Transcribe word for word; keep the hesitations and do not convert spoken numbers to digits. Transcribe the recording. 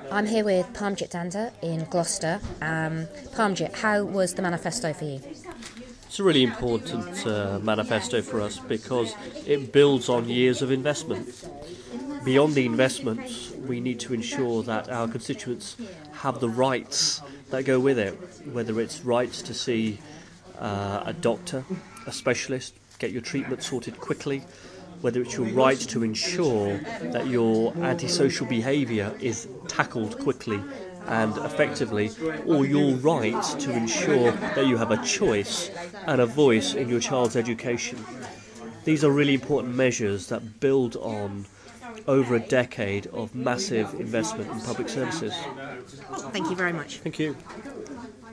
I'm here with Parmjit Danda in Gloucester. Um, Parmjit, how was the manifesto for you? It's a really important uh, manifesto for us because it builds on years of investment. Beyond the investments, we need to ensure that our constituents have the rights that go with it, whether it's rights to see uh, a doctor, a specialist, get your treatment sorted quickly, whether it's your right to ensure that your antisocial behaviour is tackled quickly and effectively, or your right to ensure that you have a choice and a voice in your child's education. These are really important measures that build on over a decade of massive investment in public services. Thank you very much. Thank you.